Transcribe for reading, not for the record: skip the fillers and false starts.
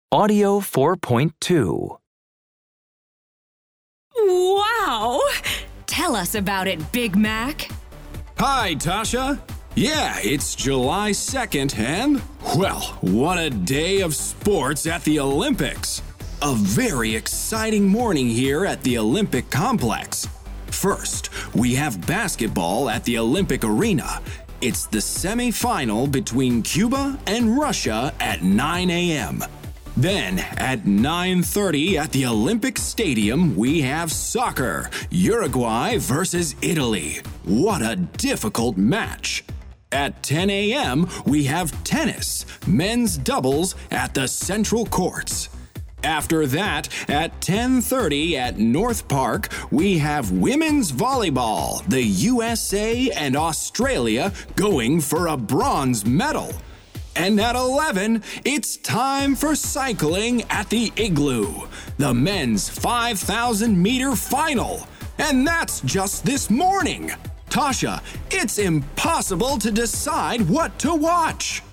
Audio 4.2. Wow! Tell us about it, Big Mac. Hi, Tasha. Yeah, it's July 2nd, and, well, what a day of sports at the Olympics. A very exciting morning here at the Olympic Complex. First, we have basketball at the Olympic Arena. It's the semi-final between Cuba and Russia at 9 a.m. Then, at 9:30 at the Olympic Stadium, we have soccer, Uruguay versus Italy. What a difficult match. At 10 a.m., we have tennis, men's doubles at the Central Courts. After that, at 10:30 at North Park, we have women's volleyball, the USA and Australia going for a bronze medal. And at 11, it's time for cycling at the Igloo, the men's 5,000-meter final. And that's just this morning. Tasha, it's impossible to decide what to watch.